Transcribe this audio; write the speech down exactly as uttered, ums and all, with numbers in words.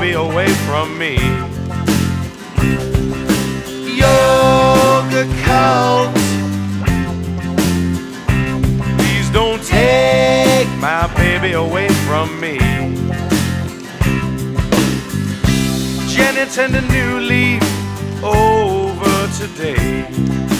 baby away from me. Yoga cult, please don't take my baby away from me. Jenny, turned a new leaf over today.